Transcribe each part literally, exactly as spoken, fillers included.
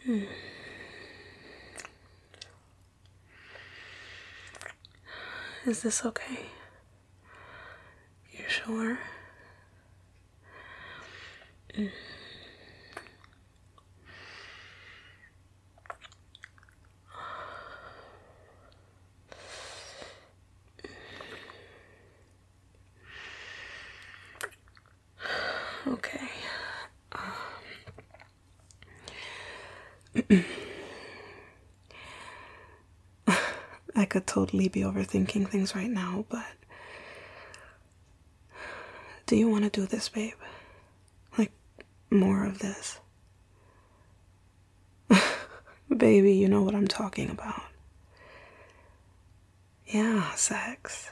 Hmm. Is this okay? You sure? Mm. Okay. I could totally be overthinking things right now, but do you want to do this, babe? Like, more of this? Baby, you know what I'm talking about. Yeah, sex.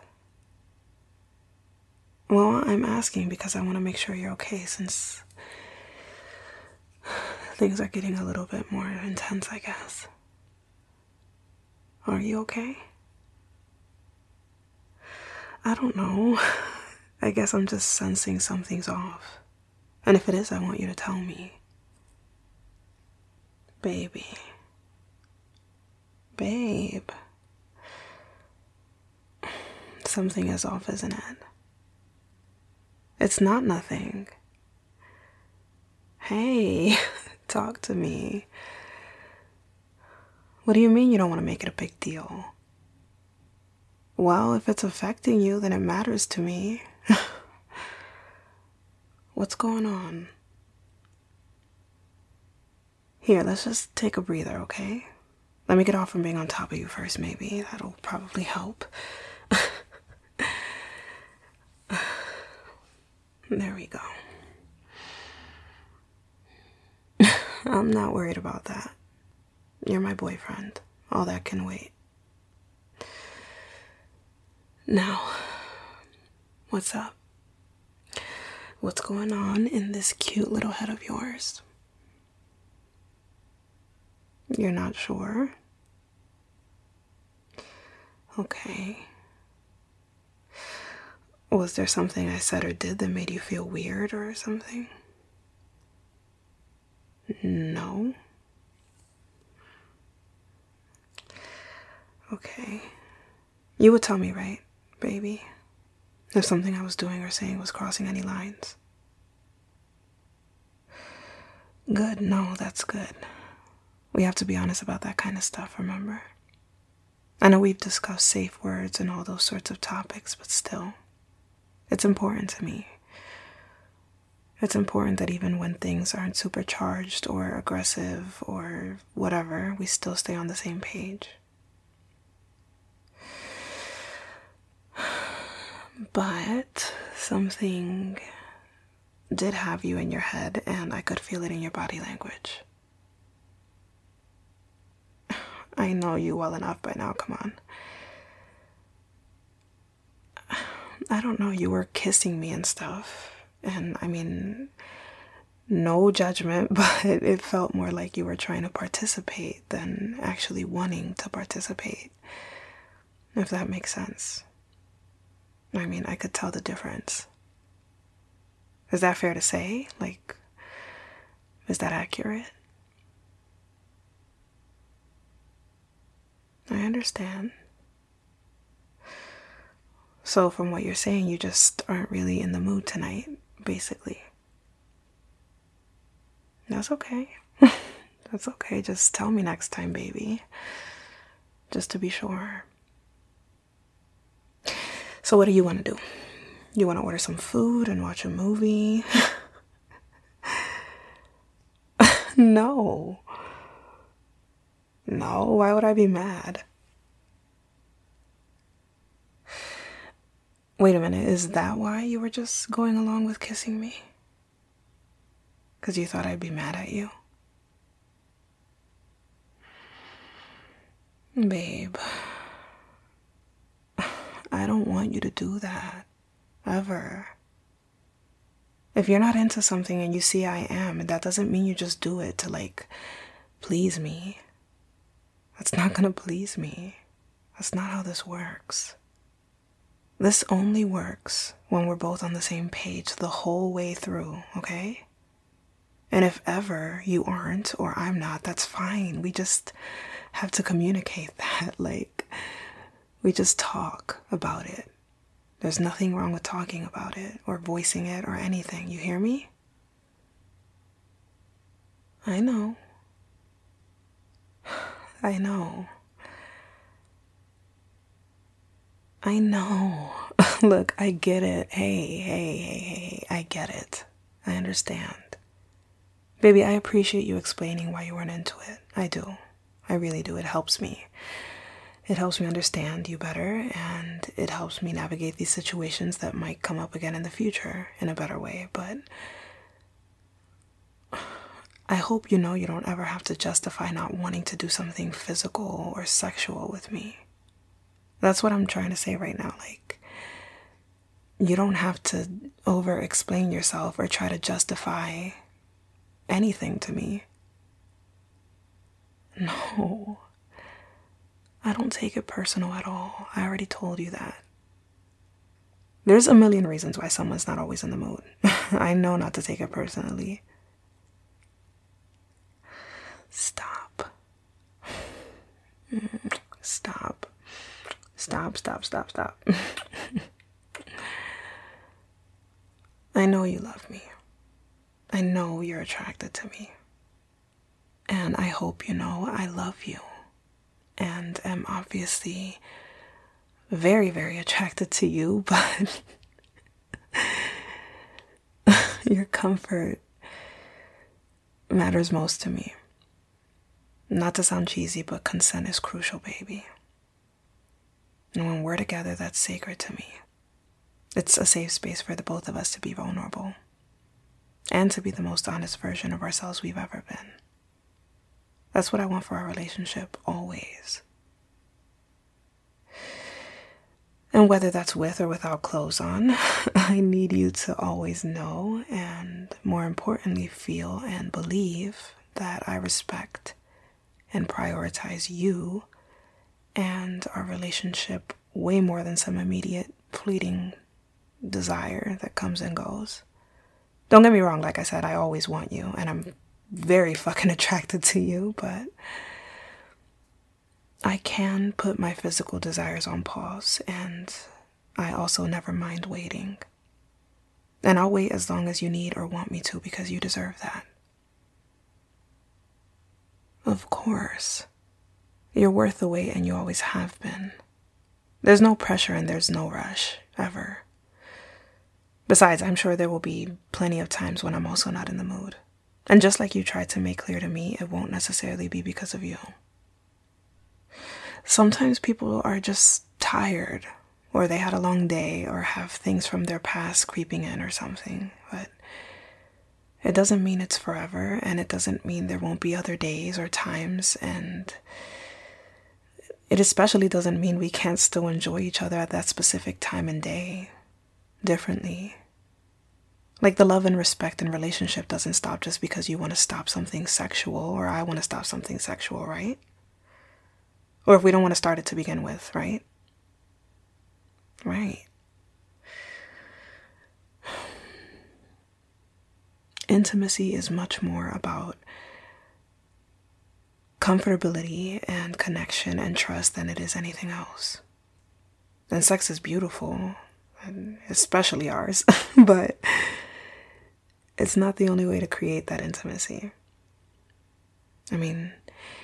Well, I'm asking because I want to make sure you're okay since things are getting a little bit more intense, I guess. Are you okay? I don't know. I guess I'm just sensing something's off. And if it is, I want you to tell me. Baby. Babe. Something is off, isn't it? It's not nothing. Hey, talk to me. What do you mean you don't want to make it a big deal? Well, if it's affecting you, then it matters to me. What's going on? Here, let's just take a breather, okay? Let me get off from being on top of you first, maybe. That'll probably help. There we go. I'm not worried about that. You're my boyfriend. All that can wait. Now, what's up? What's going on in this cute little head of yours? You're not sure? Okay. Was there something I said or did that made you feel weird or something? No? Okay. You would tell me, right, baby? If something I was doing or saying was crossing any lines. Good, no, that's good. We have to be honest about that kind of stuff, remember? I know we've discussed safe words and all those sorts of topics, but still, it's important to me. It's important that even when things aren't supercharged or aggressive or whatever, we still stay on the same page. But something did have you in your head, and I could feel it in your body language. I know you well enough by now, come on. I don't know, you were kissing me and stuff. And I mean, no judgment, but it felt more like you were trying to participate than actually wanting to participate. If that makes sense. I mean, I could tell the difference. Is that fair to say? Like, is that accurate? I understand. So from what you're saying, you just aren't really in the mood tonight, basically. That's okay. That's okay. Just tell me next time, baby. Just to be sure. So what do you want to do? You want to order some food and watch a movie? No. No, why would I be mad? Wait a minute, is that why you were just going along with kissing me? Because you thought I'd be mad at you? Babe, I don't want you to do that. Ever. If you're not into something and you see I am, that doesn't mean you just do it to, like, please me. That's not gonna please me. That's not how this works. This only works when we're both on the same page the whole way through, okay? And if ever you aren't or I'm not, that's fine. We just have to communicate that. Like, we just talk about it. There's nothing wrong with talking about it or voicing it or anything. You hear me? I know. I know. I know. Look, I get it. Hey, hey, hey, hey, I get it. I understand. Baby, I appreciate you explaining why you weren't into it. I do. I really do. It helps me. It helps me understand you better, and it helps me navigate these situations that might come up again in the future in a better way. But I hope you know you don't ever have to justify not wanting to do something physical or sexual with me. That's what I'm trying to say right now. Like, you don't have to over-explain yourself or try to justify anything to me. No. I don't take it personal at all. I already told you that. There's a million reasons why someone's not always in the mood. I know not to take it personally. Stop. Stop. Stop, stop, stop, stop. I know you love me. I know you're attracted to me. And I hope you know I love you. And am obviously very, very attracted to you, but your comfort matters most to me. Not to sound cheesy, but consent is crucial, baby. And when we're together, that's sacred to me. It's a safe space for the both of us to be vulnerable and to be the most honest version of ourselves we've ever been. That's what I want for our relationship, always. And whether that's with or without clothes on, I need you to always know and, more importantly, feel and believe that I respect and prioritize you and our relationship way more than some immediate, fleeting desire that comes and goes. Don't get me wrong, like I said, I always want you, and I'm very fucking attracted to you, but I can put my physical desires on pause, and I also never mind waiting. And I'll wait as long as you need or want me to, because you deserve that. Of course. You're worth the wait, and you always have been. There's no pressure and there's no rush, ever. Besides, I'm sure there will be plenty of times when I'm also not in the mood. And just like you tried to make clear to me, it won't necessarily be because of you. Sometimes people are just tired, or they had a long day, or have things from their past creeping in or something, but it doesn't mean it's forever, and it doesn't mean there won't be other days or times, and it especially doesn't mean we can't still enjoy each other at that specific time and day differently. Like, the love and respect in relationship doesn't stop just because you want to stop something sexual or I want to stop something sexual, right? Or if we don't want to start it to begin with, right? Right. Intimacy is much more about comfortability and connection and trust than it is anything else. And sex is beautiful, and especially ours, but it's not the only way to create that intimacy. I mean,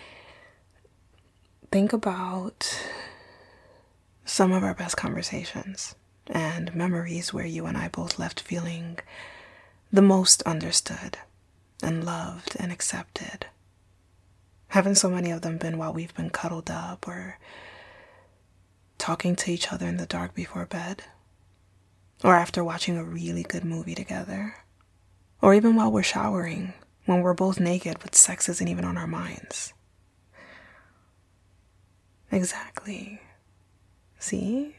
think about some of our best conversations and memories where you and I both left feeling the most understood and loved and accepted. Haven't so many of them been while we've been cuddled up or talking to each other in the dark before bed? Or after watching a really good movie together? Or even while we're showering, when we're both naked but sex isn't even on our minds? Exactly. See?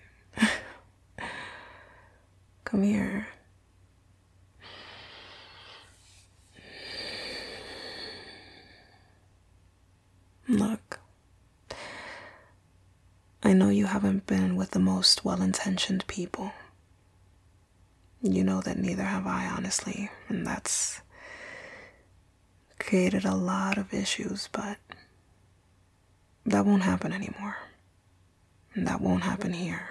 Come here. Look, I know you haven't been with the most well-intentioned people. You know that neither have I, honestly, and that's created a lot of issues, but that won't happen anymore. And that won't happen here.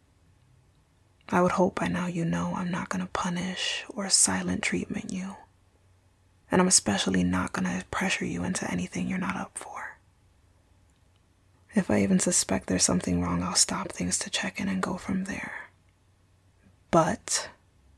I would hope by now you know I'm not going to punish or silent treatment you. And I'm especially not going to pressure you into anything you're not up for. If I even suspect there's something wrong, I'll stop things to check in and go from there. But,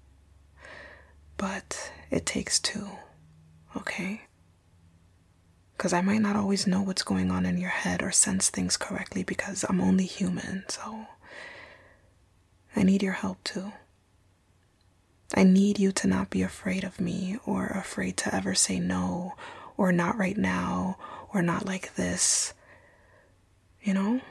but it takes two, okay? Because I might not always know what's going on in your head or sense things correctly because I'm only human, so I need your help too. I need you to not be afraid of me or afraid to ever say no or not right now or not like this, you know?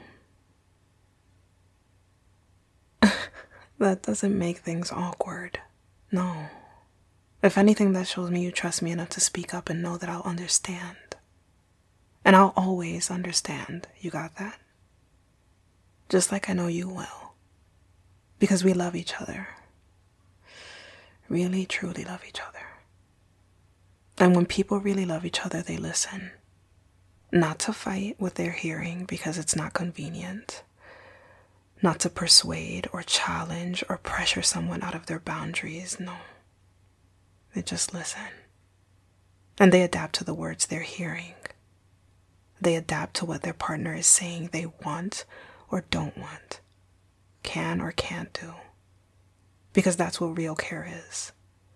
That doesn't make things awkward. No. If anything, that shows me you trust me enough to speak up and know that I'll understand. And I'll always understand. You got that? Just like I know you will. Because we love each other. Really, truly love each other. And when people really love each other, they listen. Not to fight what they're hearing because it's not convenient. Not to persuade or challenge or pressure someone out of their boundaries. No. They just listen. And they adapt to the words they're hearing. They adapt to what their partner is saying they want or don't want, can or can't do. Because that's what real care is.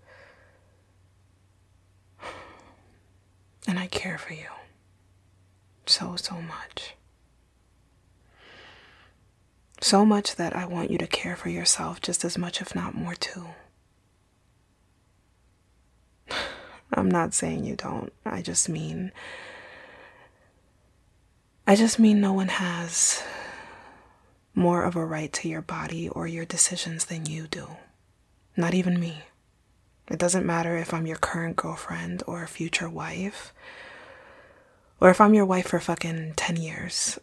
And I care for you. So, so much. So much that I want you to care for yourself just as much, if not more, too. I'm not saying you don't. I just mean... I just mean no one has more of a right to your body or your decisions than you do. Not even me. It doesn't matter if I'm your current girlfriend or a future wife. Or if I'm your wife for fucking ten years.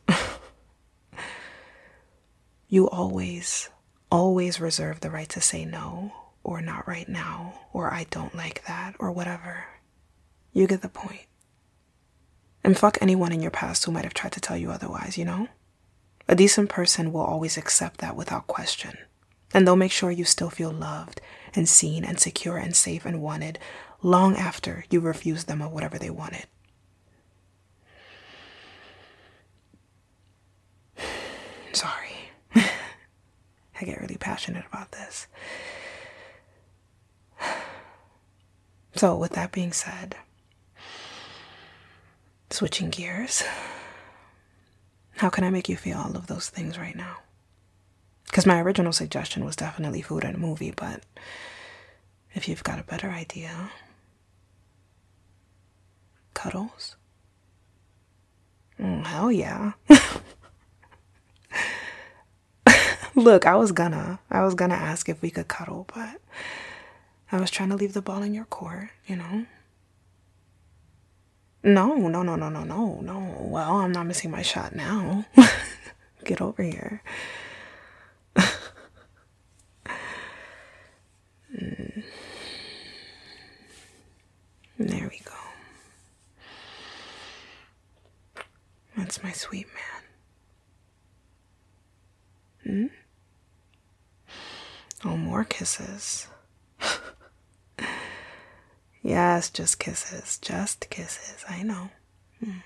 You always, always reserve the right to say no, or not right now, or I don't like that, or whatever. You get the point. And fuck anyone in your past who might have tried to tell you otherwise, you know? A decent person will always accept that without question. And they'll make sure you still feel loved and seen and secure and safe and wanted long after you refuse them of whatever they wanted. Sorry. I get really passionate about this. So with that being said, switching gears, how can I make you feel all of those things right now? Because my original suggestion was definitely food and a movie, but if you've got a better idea, cuddles? Mm, hell yeah. Look, I was gonna, I was gonna ask if we could cuddle, but I was trying to leave the ball in your court, you know? No, no, no, no, no, no, no. Well, I'm not missing my shot now. Get over here. mm. There we go. That's my sweet man. Hmm? Oh, more kisses. Yes, just kisses. Just kisses. I know. Mm.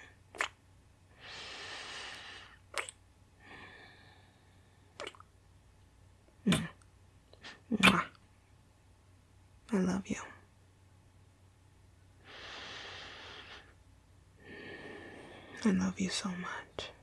Mm. Mwah. I love you. I love you so much.